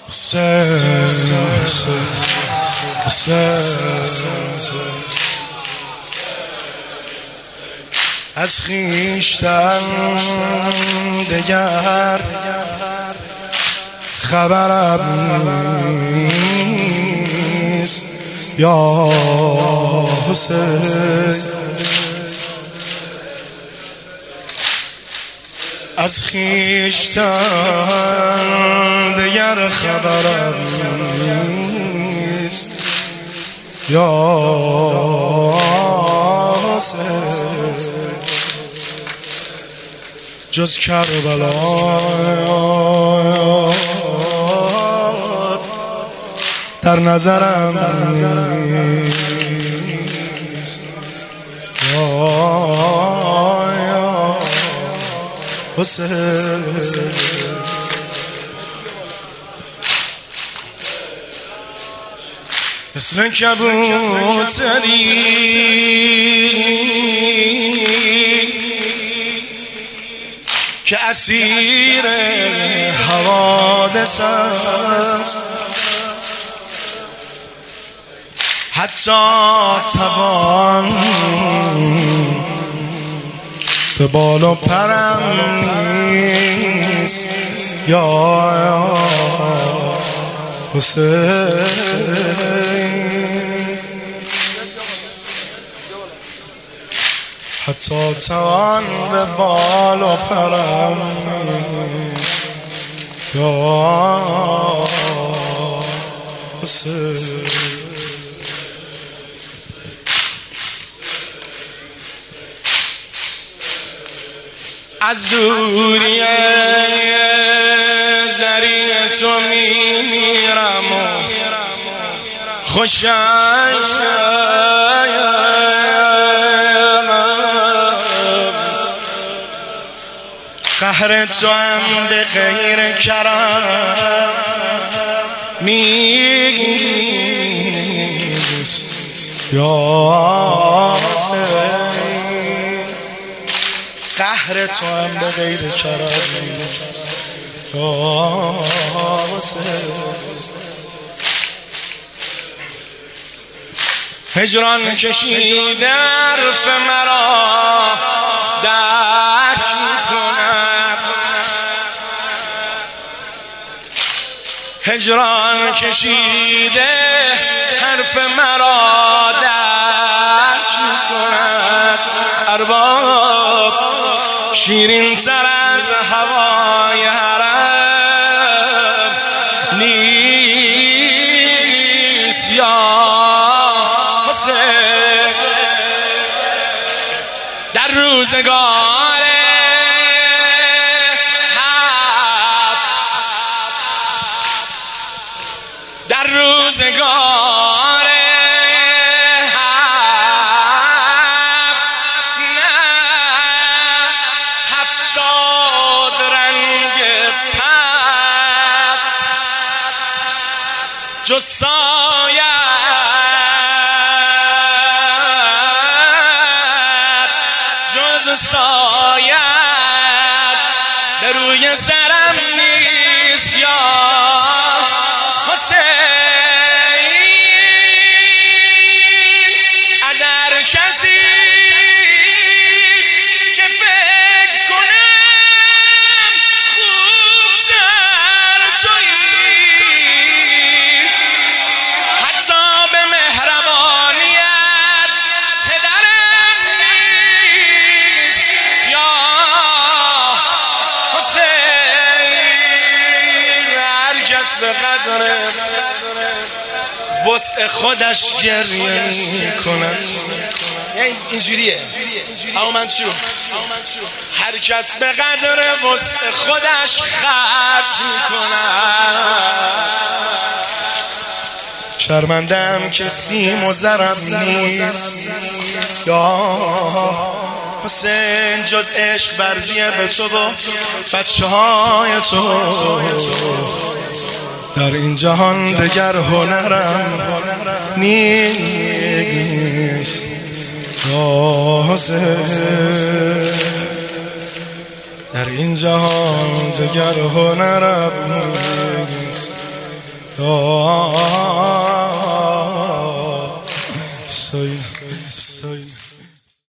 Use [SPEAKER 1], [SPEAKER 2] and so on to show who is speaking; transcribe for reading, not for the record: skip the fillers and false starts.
[SPEAKER 1] از خویشتن دگر خبرم نیست یا حسین، از خویشتن دگر خبرم نیست یا حسین، جز کربلا در نظرم نیست یا حسین. مثل کبوتری که اسیر حوادث است، حتی توان به بال و پرم نیست یا حسین، حتی توان به بال و پرم نیست یا حسین. از دوری زری تو میمیرم و خوشم، قهر تو هم به غیر کرم نیست یا حسین، قهر تو هم به غیر کرم نیست یا حسین. هجران کشیده حرف مرا درک میکنم، هجران کشیده حرف مرا درک میکنم. ارباب شیرین تر از هوای حرم نیست یا حسین. در روزگار هفت، در روزگار هفت، نه 70 رنگ پست، جز سایه سایت به روی سرم نیست یا حسین. از هر کسی که فکر کنم خوبتر تویی، حتی به مهربانیت پدرم نیست یا حسین. هر کس به قدر وسع خودش گریه میکنه، اینجوریه اما من چیو؟ هر کس به قدر وسع خودش خرج میکنه. شرمندم که سیم و زرم نیست یا حسین، جز عشق برزیه به تو و بچه های تو. در این جهان دگر هنرم نیست یا حسین، در این جهان دگر هنرم نیست سوی